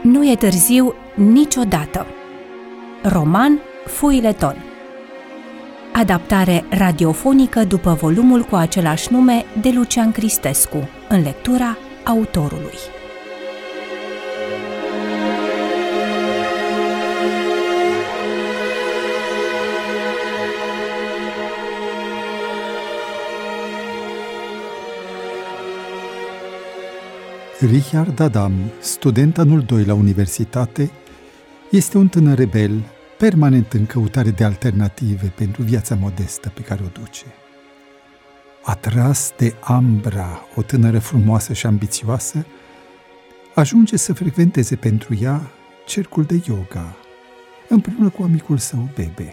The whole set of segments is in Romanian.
Nu e târziu niciodată. Roman Feuilleton. Adaptare radiofonică după volumul cu același nume de Lucian Cristescu, în lectura autorului. Richard Adam, student anul 2 la universitate, este un tânăr rebel, permanent în căutare de alternative pentru viața modestă pe care o duce. Atras de Ambra, o tânără frumoasă și ambițioasă, ajunge să frecventeze pentru ea cercul de yoga, împreună cu amicul său Bebe.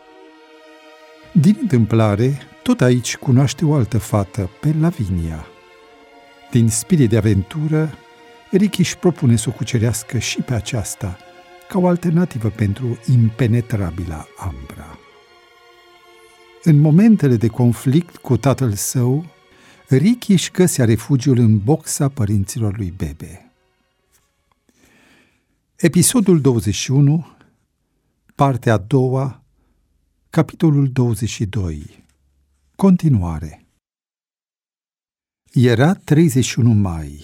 Din întâmplare, tot aici cunoaște o altă fată, pe Lavinia. Din spirit de aventură, Ricky își propune să o cucerească și pe aceasta, ca o alternativă pentru impenetrabila Ambra. În momentele de conflict cu tatăl său, Ricky își găsea refugiul în boxa părinților lui Bebe. Episodul 21, partea a doua, capitolul 22. Continuare. Era 31 mai.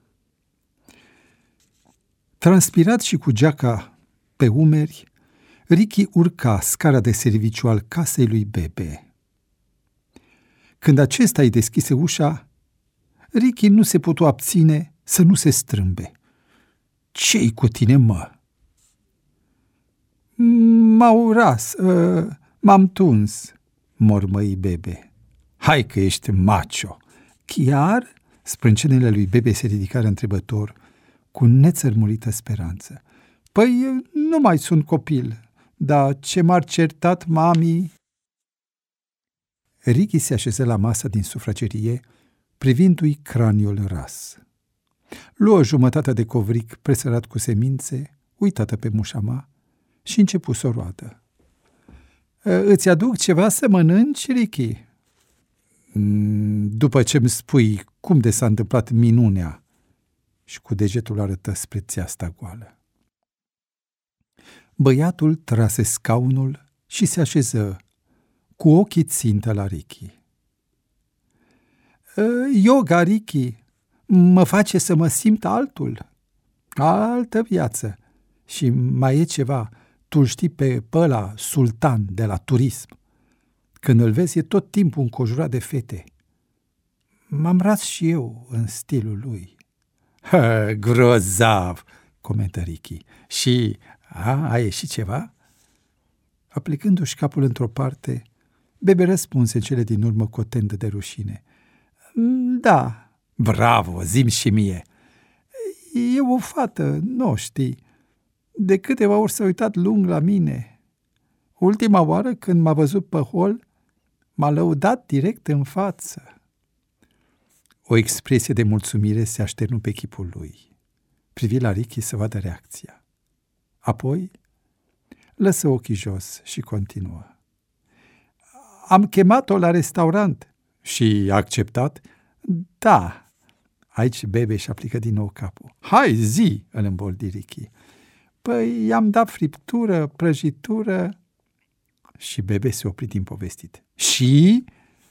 Transpirat și cu geaca pe umeri, Ricky urca scara de serviciu al casei lui Bebe. Când acesta îi deschise ușa, Ricky nu se putu abține să nu se strâmbe. "Ce-i cu tine, mă?" "M-au ras, m-am tuns," mormăi Bebe. "Hai că ești macho." "Chiar?" Sprâncenele lui Bebe se ridicară întrebător, cu nețărmurită speranță. "Păi, nu mai sunt copil, dar ce m-ar certat mami?" Ricky se așeză la masa din sufragerie, privindu-i craniul ras. Luă o jumătate de covric presărat cu semințe, uitată pe mușama, și începu să o roadă. "Îți aduc ceva să mănânci, Ricky?" "După ce-mi spui cum de s-a întâmplat minunea," și cu degetul arătă spre țeasta goală. Băiatul trase scaunul și se așeză, cu ochii țintă la Ricky. "Yoga, Ricky, mă face să mă simt altul. Altă viață. Și mai e ceva, tu știi pe ăla sultan de la turism. Când îl vezi, e tot timpul înconjurat de fete. M-am ras și eu în stilul lui." "Grozav," comentă Ricky. "Și a ieșit ceva?" Aplicându-și capul într-o parte, Bebe răspunse cele din urmă cu o tendă de rușine. "Da." "Bravo, zi-mi și mie." "E o fată, nu știi. De câteva ori s-a uitat lung la mine. Ultima oară când m-a văzut pe hol, m-a lăudat direct în față." O expresie de mulțumire se așternu pe chipul lui. Privi la Ricky să vadă reacția. Apoi lăsă ochii jos și continuă. "Am chemat-o la restaurant." "Și a acceptat?" "Da." Aici Bebe își aplică din nou capul. "Hai, zi!" îl îmboldi Ricky. "Păi i-am dat friptură, prăjitură." Și Bebe se opri din povestit. "Și?"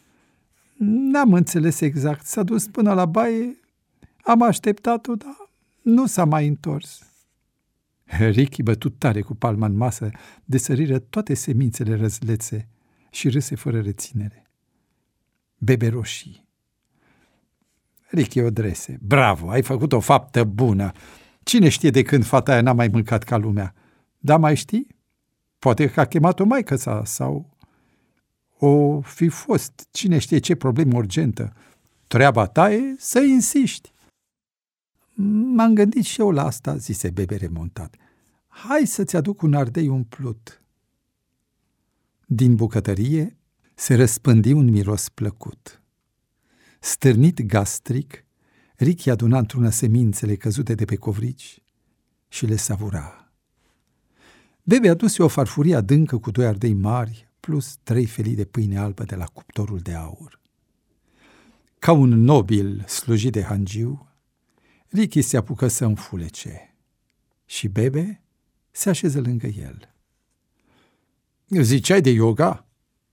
"N-am înțeles exact. S-a dus până la baie, am așteptat-o, dar nu s-a mai întors." Ricky bătu tare cu palma în masă, de săriră toate semințele răzlețe și râse fără reținere. Bebe roșii. Ricky o drese. "Bravo, ai făcut o faptă bună. Cine știe de când fata aia n-a mai mâncat ca lumea? Da, mai știi? Poate că a chemat-o maică-sa sau o fi fost cine știe ce problemă urgentă. Treaba ta e să insiști." "M-am gândit și eu la asta," zise Bebe remontat. "Hai să-ți aduc un ardei umplut." Din bucătărie se răspândi un miros plăcut. Stârnit gastric, Ricky aduna într-una semințele căzute de pe covrici și le savura. Bebe aduse o farfurie adâncă cu 2 ardei mari, plus 3 felii de pâine albă de la cuptorul de aur. Ca un nobil slujit de hangiu, Ricky se apucă să înfulece și Bebe se așeză lângă el. Ziceai de yoga?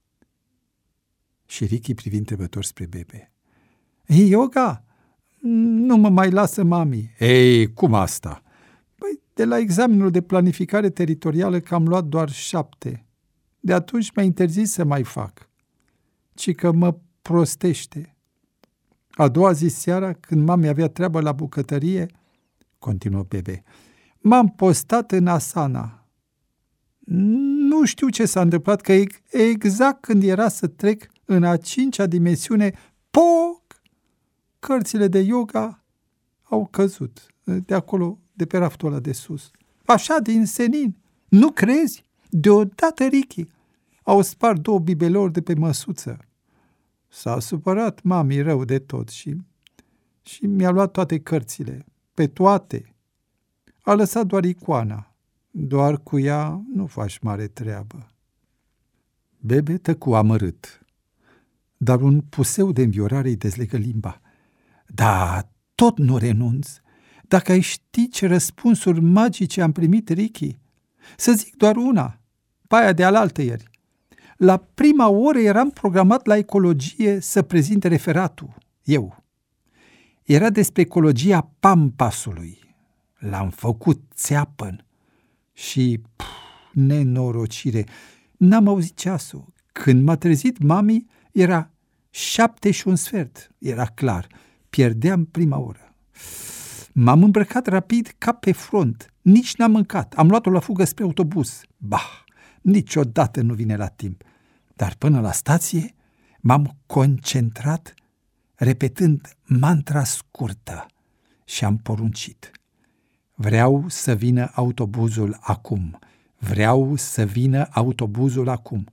Și Ricky privi întrebător spre Bebe. Yoga? Nu mă mai lasă mami. Ei, cum asta? Păi, de la examenul de planificare teritorială că am luat doar 7. De atunci mi-a interzis să mai fac. Ci că mă prostește. A doua zi seara, când mami avea treabă la bucătărie, continuă Bebe, m-am postat în asana. Nu știu ce s-a întâmplat, că exact când era să trec în a 5-a dimensiune, poc! Cărțile de yoga au căzut de acolo, de pe raftul ăla de sus. Așa, din senin. Nu crezi? Deodată, Ricky, au spart 2 bibelori de pe măsuță. S-a supărat mami rău de tot și mi-a luat toate cărțile, pe toate. A lăsat doar icoana. Doar cu ea nu faci mare treabă. Bebe tăcu amărât, dar un puseu de înviorare îi dezlegă limba. Da, tot nu renunț. Dacă ai ști ce răspunsuri magice am primit, Ricky, să zic doar una, pe aia de alaltăieri. La prima oră eram programat la ecologie să prezint referatul, eu. Era despre ecologia Pampasului. L-am făcut țeapăn și, nenorocire, n-am auzit ceasul. Când m-a trezit mami, era 7:15, era clar, pierdeam prima oră. M-am îmbrăcat rapid ca pe front, nici n-am mâncat, am luat-o la fugă spre autobuz. Bah, niciodată nu vine la timp. Dar până la stație m-am concentrat repetând mantra scurtă și am poruncit. Vreau să vină autobuzul acum. Vreau să vină autobuzul acum.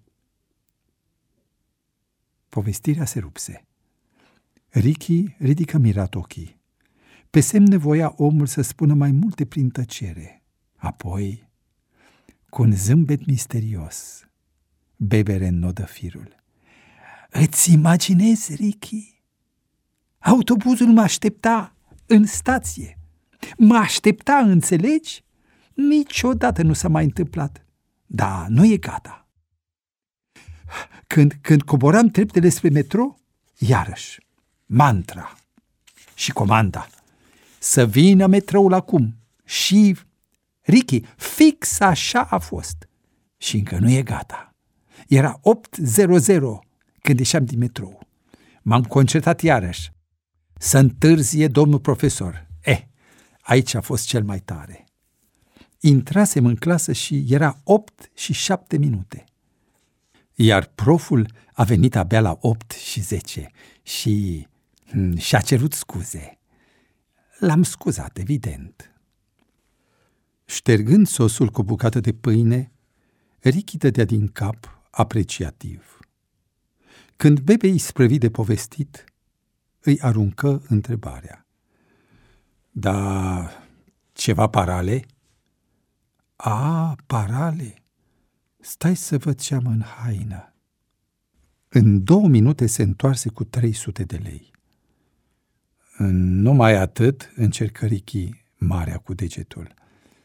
Povestirea se rupse. Ricky ridică mirat ochii. Pe semne voia omul să spună mai multe prin tăcere. Apoi, cu un zâmbet misterios, Bebe reînnodă firul. Îți imaginezi, Ricky? Autobuzul mă aștepta în stație. Mă aștepta, înțelegi? Niciodată nu s-a mai întâmplat. Da, nu e gata. Când coboram treptele spre metro, iarăși, mantra și comanda. Să vină metroul acum. Și, Ricky, fix așa a fost. Și încă nu e gata. Era 8:00 când ieșeam din metrou. M-am concentrat iarăși. Să întârzie domnul profesor. Aici a fost cel mai tare. Intrasem în clasă și era 8:07. Iar proful a venit abia la 8:10 și și-a cerut scuze. L-am scuzat, evident. Ștergând sosul cu o bucată de pâine, Ricky dădea din cap apreciativ. Când Bebe îi sprăvi de povestit, îi aruncă întrebarea. Da, ceva parale? A, parale? Stai să văd ce am în haină. În 2 minute se întoarse cu 300 de lei. Numai atât, încercă Ricky marea cu degetul.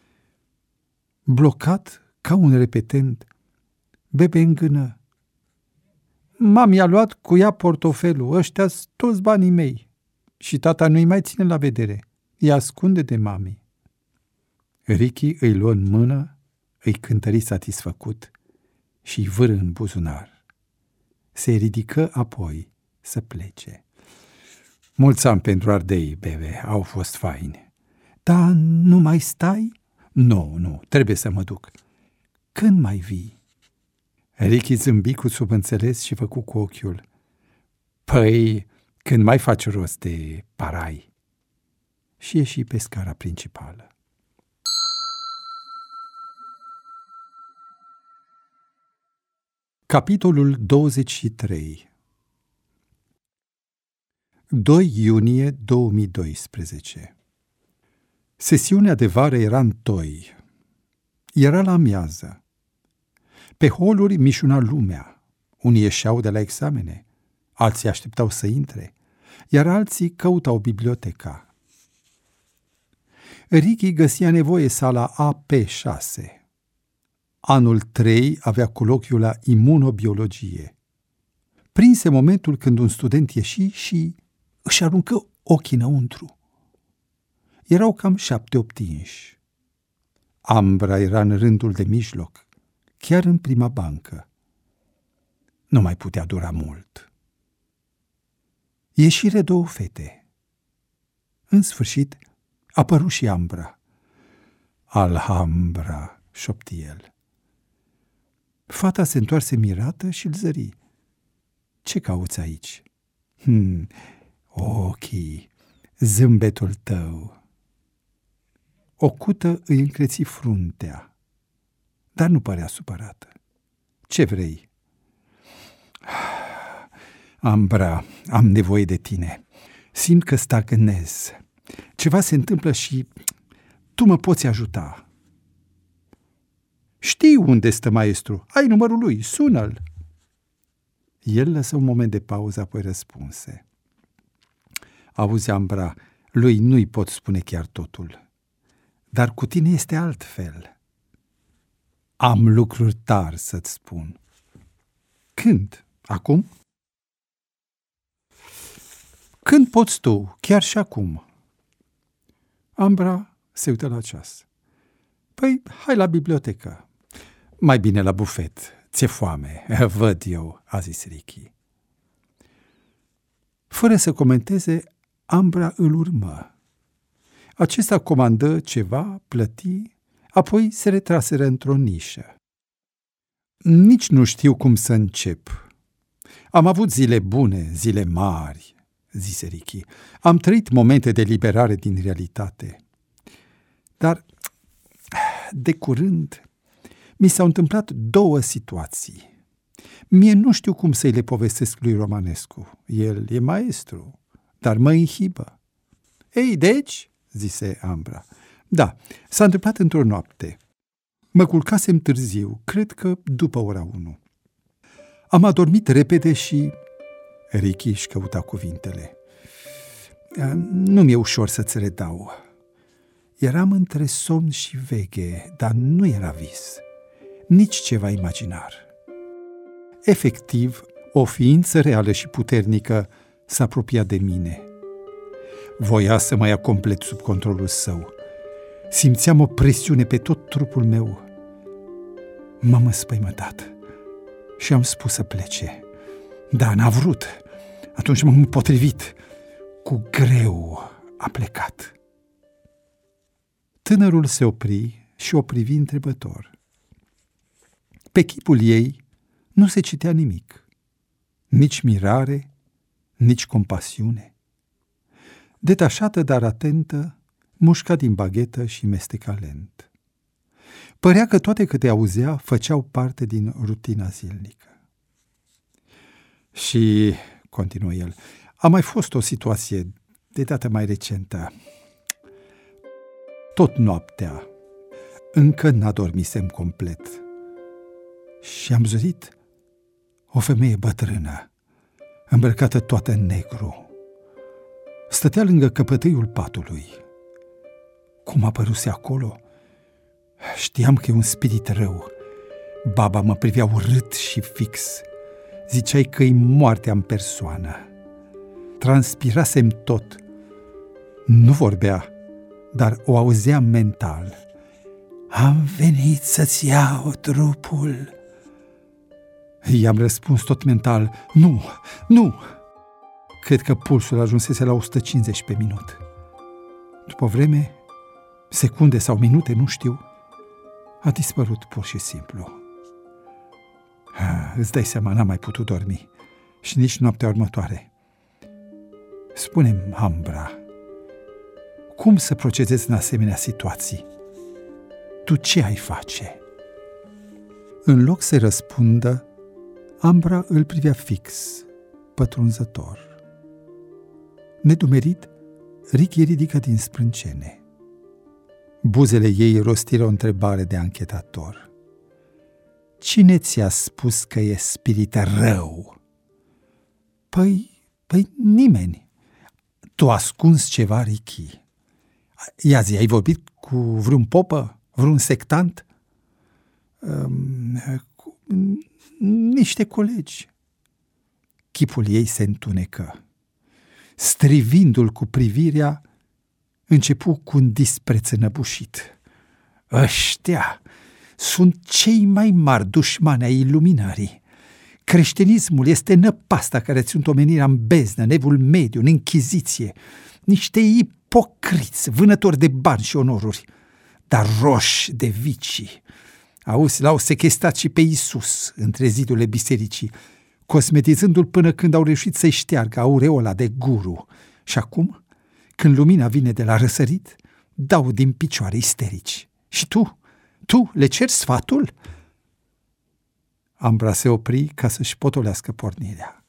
Blocat ca un repetent, Bebe îngână. Mami a luat cu ea portofelul, ăștia-s toți banii mei. Și tata nu-i mai ține la vedere. Îi ascunde de mami. Ricky îi luă în mână, îi cântări satisfăcut și îi vâră în buzunar. Se ridică apoi să plece. Mulți ani pentru ardei, Bebe, au fost faini. Dar nu mai stai? Nu, trebuie să mă duc. Când mai vii? Ricky zâmbi cu subînțeles și făcu cu ochiul. Păi, când mai faci rost de parai? Și ieși pe scara principală. Capitolul 23. 2 iunie 2012. Sesiunea de vară era în toi. Era la amiază. Pe holuri mișuna lumea. Unii ieșeau de la examene, alții așteptau să intre, iar alții căutau biblioteca. Ricky găsea nevoie sala AP6. Anul 3 avea colochiul la imunobiologie. Prinse momentul când un student ieși și își aruncă ochii înăuntru. Erau cam 7-8 inși. Ambra era în rândul de mijloc, chiar în prima bancă. Nu mai putea dura mult. Ieșire 2 fete. În sfârșit, apăru și Ambra. Alhambra, șopti el. Fata se întoarse mirată și îl zări. Ce cauți aici? Ochii, zâmbetul tău. O cută îi încreți fruntea, dar nu părea supărată. Ce vrei? Ambra, am nevoie de tine. Simt că stagnez. Ceva se întâmplă și tu mă poți ajuta. Știu unde stă maestru. Ai numărul lui, sună-l. El lăsă un moment de pauză, apoi răspunse. Auzi, Ambra, lui nu-i pot spune chiar totul. Dar cu tine este altfel. Am lucruri tari să-ți spun. Când? Acum? Când poți tu? Chiar și acum. Ambra se uită la ceas. Păi, hai la bibliotecă. Mai bine la bufet. Ți-e foame. Văd eu, a zis Ricky. Fără să comenteze, Ambra îl urmă. Acesta comandă ceva, plăti, apoi se retraseră într-o nișă. Nici nu știu cum să încep. Am avut zile bune, zile mari, zise Ricky. Am trăit momente de liberare din realitate. Dar, de curând, mi s-au întâmplat 2 situații. Mie nu știu cum să-i le povestesc lui Romanescu. El e maestru, dar mă inhibă. Ei, deci, zise Ambra. Da, s-a întâmplat într-o noapte. Mă culcasem târziu, cred că după ora 1. Am adormit repede și... Ricky își căuta cuvintele. Nu mi-e ușor să-ți redau. Eram între somn și veche, dar nu era vis, nici ceva imaginar. Efectiv, o ființă reală și puternică s-a apropiat de mine. Voia să mă ia complet sub controlul său. Simțeam o presiune pe tot trupul meu. M-am înspăimântat și am spus să plece. Da, n-a vrut. Atunci m-am împotrivit. Cu greu a plecat. Tânărul se opri și o privi întrebător. Pe chipul ei nu se citea nimic. Nici mirare, nici compasiune. Detașată, dar atentă, mușca din baghetă și mesteca lent. Părea că toate câte auzea făceau parte din rutina zilnică. Și, continuă el, a mai fost o situație de dată mai recentă. Tot noaptea, încă n-adormisem complet. Și am zărit o femeie bătrână, îmbrăcată toată în negru. Stătea lângă căpătâiul patului. Cum apăruse acolo? Știam că e un spirit rău. Baba mă privea urât și fix. Ziceai că-i moartea în persoană. Transpirasem tot. Nu vorbea, dar o auzeam mental. Am venit să-ți iau trupul. I-am răspuns tot mental. Nu, nu! Cred că pulsul ajunsese la 150 pe minut. După vreme, secunde sau minute, nu știu, a dispărut pur și simplu. Îți dai seama, n-am mai putut dormi și nici noaptea următoare. Spune-mi, Ambra, cum să procedezi în asemenea situații? Tu ce ai face? În loc să răspundă, Ambra îl privea fix, pătrunzător. Nedumerit, Ricky ridică din sprâncene. Buzele ei rostiră o întrebare de anchetator. Cine ți-a spus că e spirit rău? Păi nimeni. Tu ascunzi ceva, Ricky. Ia zi, ai vorbit cu vreun popă? Vreun sectant? Niște colegi. Chipul ei se întunecă. Strivindu-l cu privirea, începu cu un dispreț înăbușit. Ăștia sunt cei mai mari dușmani ai iluminării. Creștinismul este năpasta care țin omenirea în beznă, în evul mediu, în închiziție. Niște ipocriți, vânători de bani și onoruri, dar roși de vicii. Auzi, l-au sechestrat și pe Iisus între zidurile bisericii, cosmetizându-l până când au reușit să-i șteargă aureola de guru. Și acum, când lumina vine de la răsărit, dau din picioare isterici. Și tu le ceri sfatul? Ambra se opri ca să-și potolească pornirea.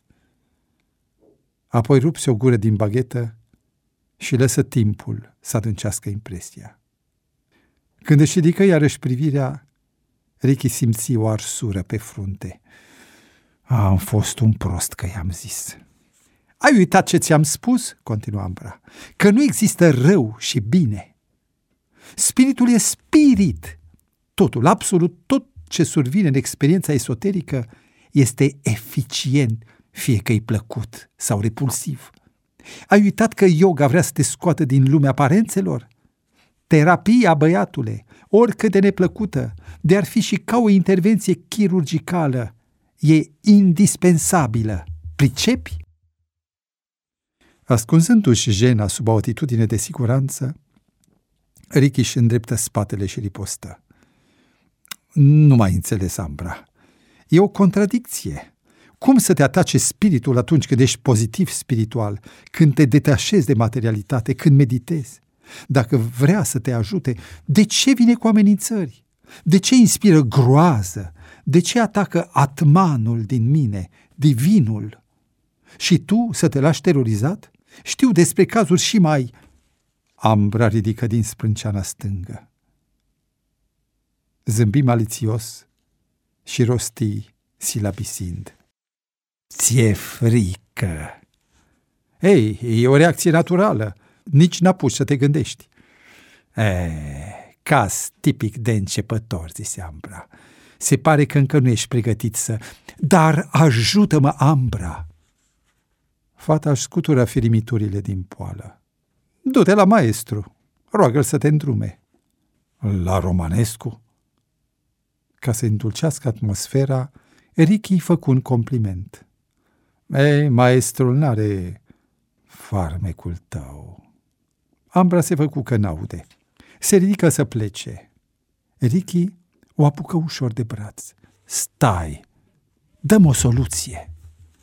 Apoi rupse o gură din baghetă și lăsă timpul să adâncească impresia. Când își ridică iarăși privirea, Ricky simți o arsură pe frunte. Am fost un prost că i-am zis. Ai uitat ce ți-am spus? Continua Ambra. Că nu există rău și bine. Spiritul e spirit. Totul, absolut tot ce survine în experiența esoterică este eficient, fie că-i plăcut sau repulsiv. Ai uitat că yoga vrea să te scoată din lumea aparențelor? Terapia, băiatule, oricât de neplăcută, de ar fi și ca o intervenție chirurgicală, e indispensabilă. Pricepi? Ascunzându-și jena sub o atitudine de siguranță, Ricky își îndreptă spatele și ripostă. Nu mai înțeles, Ambra. E o contradicție. Cum să te atace spiritul atunci când ești pozitiv spiritual, când te detașezi de materialitate, când meditezi? Dacă vrea să te ajute, de ce vine cu amenințări? De ce inspiră groază? De ce atacă atmanul din mine, divinul? Și tu să te lași terorizat? Știu despre cazuri și mai... Ambra ridică din sprânceana stângă. Zâmbi malițios și rosti silabisind. Ți-e frică. Ei, e o reacție naturală. Nici n-apuci să te gândești. Caz tipic de începător, zise Ambra. Se pare că încă nu ești pregătit să... Dar ajută-mă, Ambra! Fata își scutură firimiturile din poală. Du-te la maestru, roagă-l să te îndrume. La Romanescu? Ca să îndulcească atmosfera, Ricky făcu un compliment. Maestrul n-are farmecul tău. Ambra se făcu că n-aude. Se ridică să plece. Ricky o apucă ușor de braț. Stai, dăm o soluție.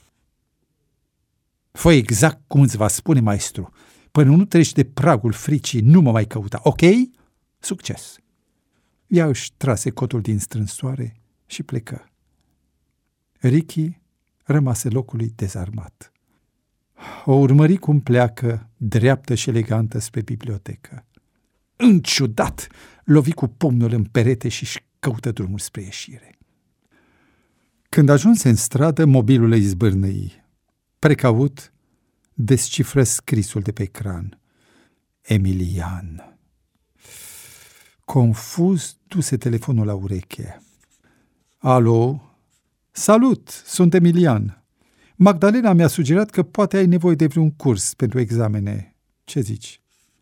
Fă exact cum îți va spune maestru. Până nu treci de pragul fricii, nu mă mai căuta, ok? Succes! Ea își trase cotul din strânsoare și plecă. Ricky rămase locului dezarmat. O urmări cum pleacă, dreaptă și elegantă, spre bibliotecă. Înciudat, lovi cu pumnul în perete și-și căută drumul spre ieșire. Când ajunse în stradă, mobilul îi zbârnăi. Precaut, descifră scrisul de pe ecran. Emilian. Confuz, duse telefonul la ureche. Alo? Salut, sunt Emilian. Magdalena mi-a sugerat că poate ai nevoie de vreun curs pentru examene. Ce zici?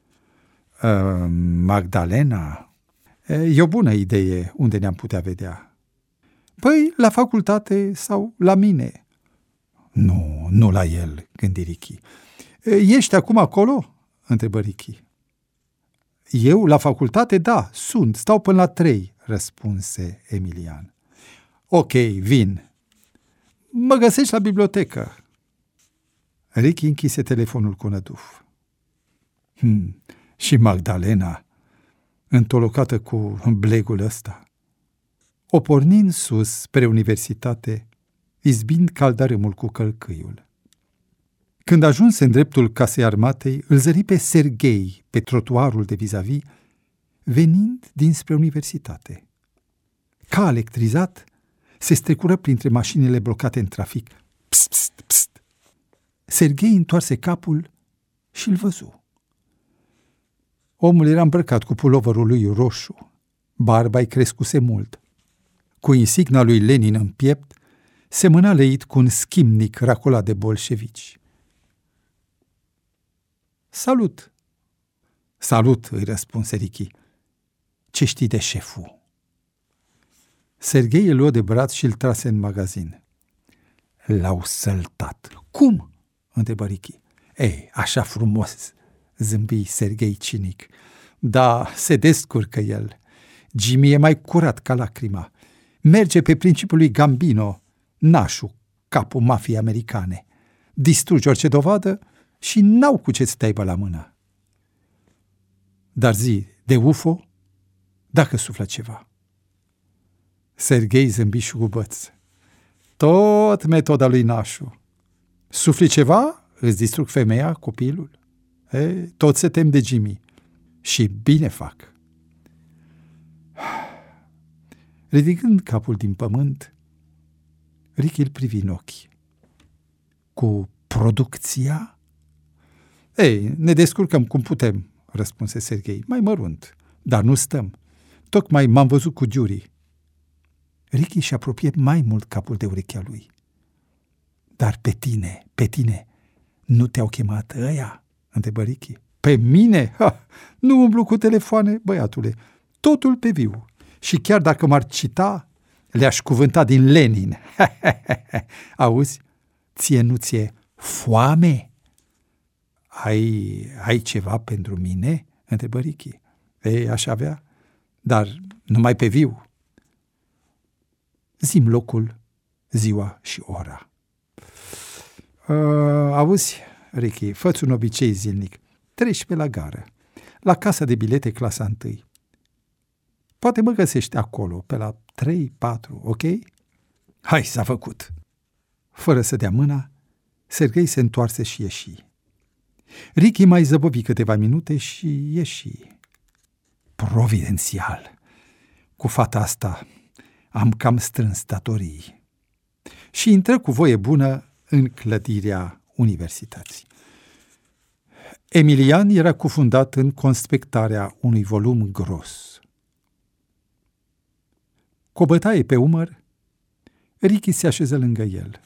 Magdalena? E o bună idee unde ne-am putea vedea. Păi, la facultate sau la mine. Nu la el, gândi Ricky. Ești acum acolo? Întrebă Ricky. Eu, la facultate, da, sunt, stau până la 3, răspunse Emilian. Ok, vin. Mă găsești la bibliotecă. Ricky închise telefonul cu năduf. Și Magdalena, întolocată cu blegul ăsta. O porni în sus, spre universitate, izbind caldarâmul cu călcâiul. Când ajunse în dreptul casei armatei, îl zări pe Serghei, pe trotuarul de vis-a-vis, venind dinspre universitate. Ca electrizat, se strecură printre mașinile blocate în trafic. Pst, pst, pst. Serghei întoarse capul și îl văzu. Omul era îmbrăcat cu puloverul lui roșu, barba-i crescuse mult. Cu insigna lui Lenin în piept, semăna leit cu un schimnic racolat de bolșevici. Salut! Salut, îi răspunse Ricky. Ce știi de șeful? Serghei îl luă de braț și îl trase în magazin. L-au săltat. Cum? Întrebă Ricky. Ei, așa frumos, zâmbi Serghei cinic. Da, se descurcă el. Jimmy e mai curat ca lacrima. Merge pe principiul lui Gambino, nașul, capul mafiei americane. Distruge orice dovadă și n-au cu ce-ți te aibă la mână. Dar zi, de UFO, dacă suflă ceva. Serghei zâmbi și cu băț. Tot metoda lui nașu. Sufli ceva, îți distrug femeia, copilul. Tot se tem de Jimmy. Și bine fac. Ridicând capul din pământ, Ricky îl privi în ochi. Cu producția? Ne descurcăm cum putem, răspunse Serghei, mai mărunt, dar nu stăm. Tocmai m-am văzut cu Giuri. Ricky și apropie mai mult capul de urechea lui. Dar pe tine, nu te-au chemat ăia? Întrebă Ricky. Pe mine? Nu umblu cu telefoane, băiatule. Totul pe viu. Și chiar dacă m-ar cita, le-aș cuvânta din Lenin. Auzi? Ție nu ți-e foame? Ai ceva pentru mine? Întrebă Ricky. Aș avea, dar numai pe viu. Zi-mi locul, ziua și ora. Auzi, Ricky, fă-ți un obicei zilnic. Treci pe la gară, la casa de bilete clasa 1. Poate mă găsești acolo, pe la 3-4, ok? Hai, s-a făcut. Fără să dea mâna, Serghei se întoarse și ieși. Ricky mai zăbovi câteva minute și ieși. Providențial. Cu fata asta am cam strâns datorii. Și intră cu voie bună în clădirea universității. Emilian era cufundat în conspectarea unui volum gros. Cu o bătaie pe umăr, Ricky se așeză lângă el.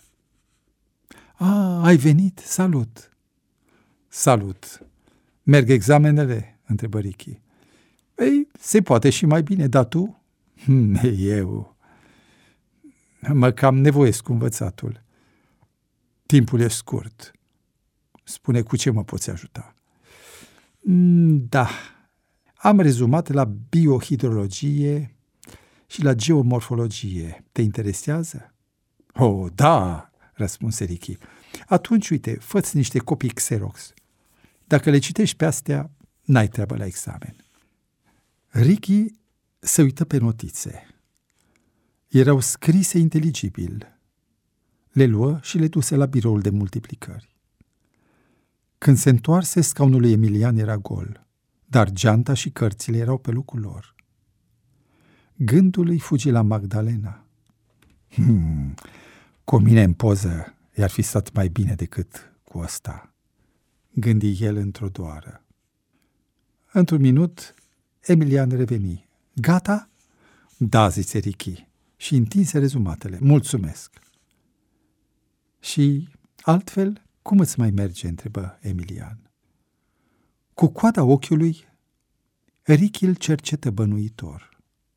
Ai venit? Salut! Salut! Merg examenele? Întrebă Ricky. Se poate și mai bine, dar tu? Eu mă cam nevoiesc cu învățatul. Timpul e scurt. Spune cu ce mă poți ajuta. Da, am rezumat la biohidrologie și la geomorfologie. Te interesează? Da, răspunse Ricky. Atunci, uite, fă-ți niște copii Xerox. Dacă le citești pe astea, n-ai treabă la examen. Ricky se uită pe notițe. Erau scrise inteligibil. Le luă și le duse la biroul de multiplicări. Când se întoarse, scaunul lui Emilian era gol, dar geanta și cărțile erau pe locul lor. Gândul îi fugi la Magdalena. Cu mine în poză i-ar fi stat mai bine decât cu ăsta, gândi el într-o doară. Într-un minut, Emilian reveni. Gata? Da, zice Ricky și întinse rezumatele. Mulțumesc. Și altfel, cum îți mai merge? Întrebă Emilian. Cu coada ochiului, Ricky îl cercetă bănuitor.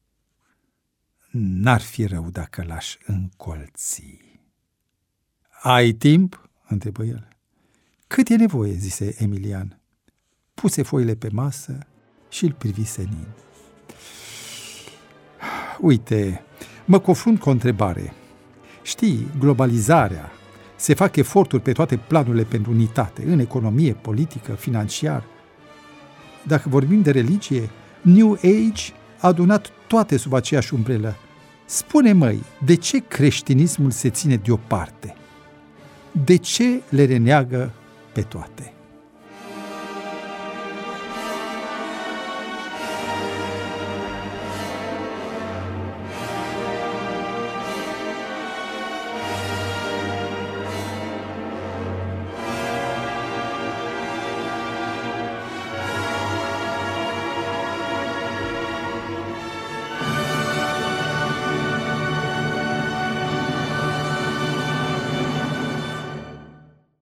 N-ar fi rău dacă l-aș încolți. Ai timp? Întrebă el. Cât e nevoie? Zise Emilian. Puse foile pe masă și îl privi senin. Uite, mă confrunt cu o întrebare. Știi, globalizarea, se fac eforturi pe toate planurile pentru unitate, în economie, politică, financiar. Dacă vorbim de religie, New Age a adunat toate sub aceeași umbrelă. Spune, măi, de ce creștinismul se ține deoparte? De ce le reneagă pe toate?